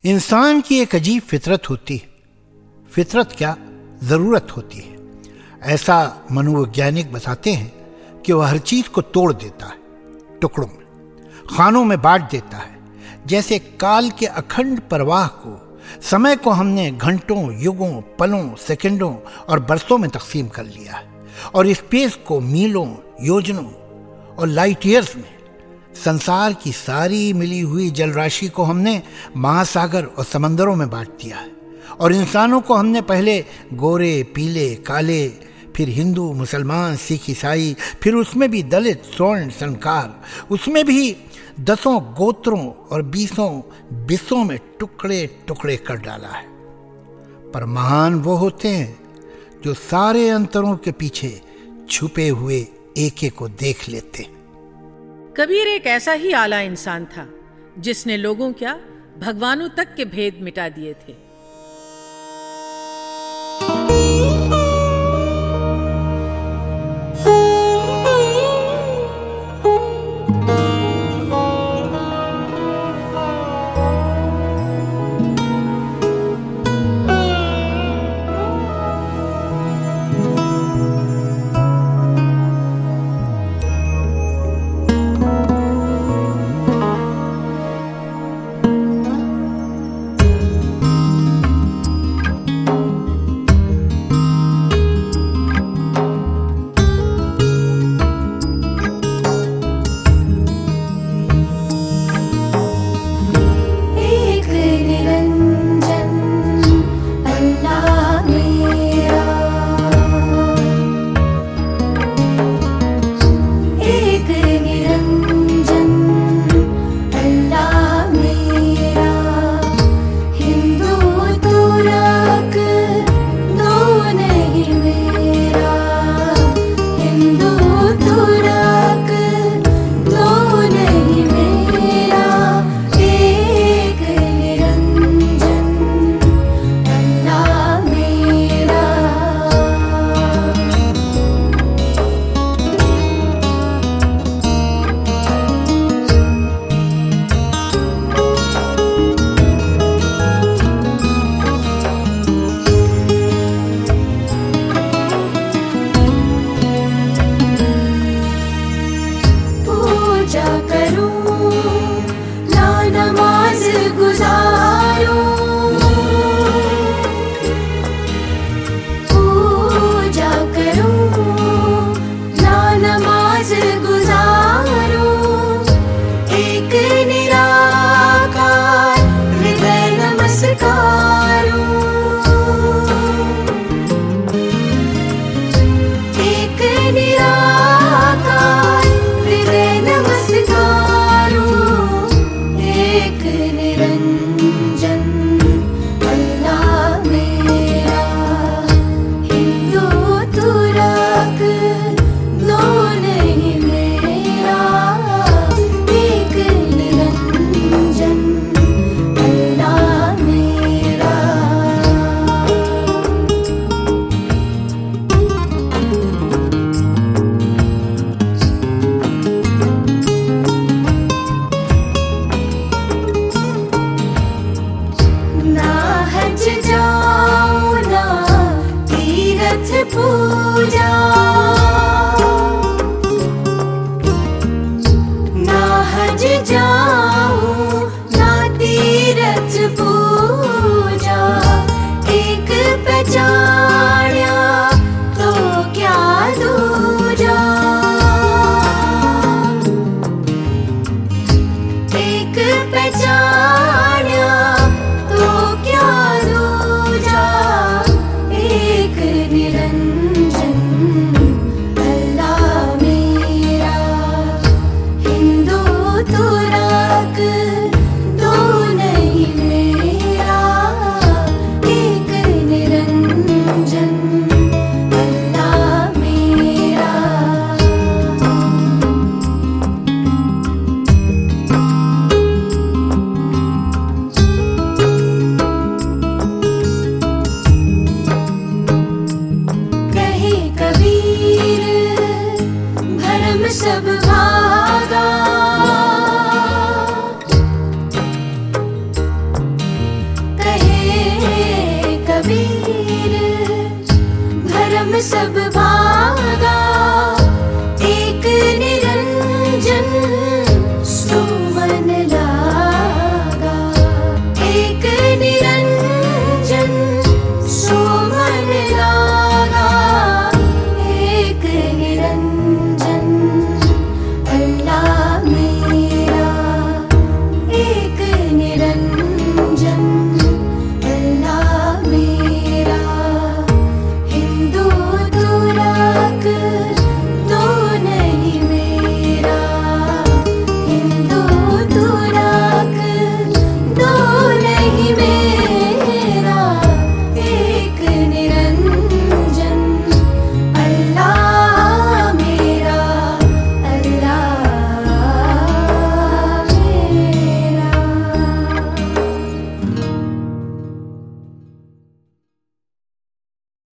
इंसान की एक अजीब फितरत होती है। फितरत क्या, ज़रूरत होती है। ऐसा मनोवैज्ञानिक बताते हैं कि वह हर चीज़ को तोड़ देता है, टुकड़ों में, खानों में बांट देता है। जैसे काल के अखंड प्रवाह को, समय को हमने घंटों, युगों, पलों, सेकंडों और बरसों में तकसीम कर लिया है, और स्पेस को मीलों, योजनों और लाइट ईयर्स में। संसार की सारी मिली हुई जल राशि को हमने महासागर और समंदरों में बांट दिया है, और इंसानों को हमने पहले गोरे, पीले, काले, फिर हिंदू, मुसलमान, सिख, ईसाई, फिर उसमें भी दलित, स्वर्ण, संकार, उसमें भी 10 गोत्रों और 20 बिस्सों में टुकड़े टुकड़े कर डाला है। पर महान वो होते हैं जो सारे अंतरों के पीछे छुपे हुए एके को देख लेते हैं। कबीर एक ऐसा ही आला इंसान था जिसने लोगों क्या, भगवानों तक के भेद मिटा दिए थे। निरंजन कबीर, धर्म सब भागा